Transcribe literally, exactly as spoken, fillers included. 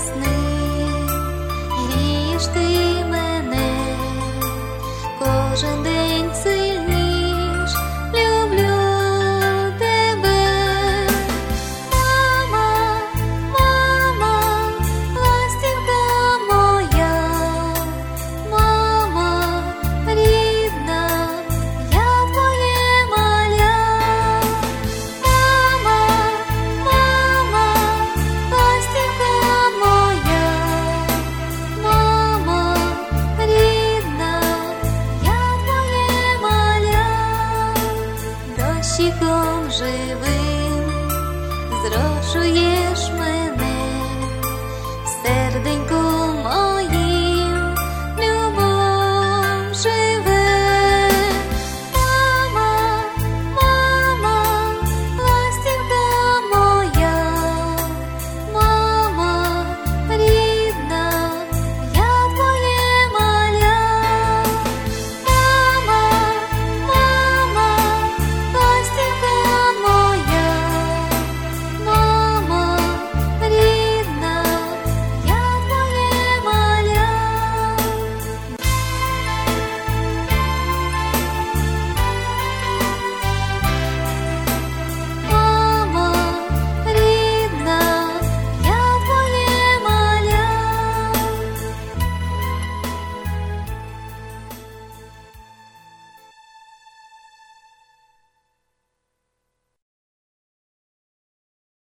ясний, грієш ти мене, кожен день сильніш, люблю тебе. Мама, мама, ластівка моя, мама рідна, я твоє маля. Мама, мама, ластівка моя, мама рідна, я твоє маля. Дощиком живи.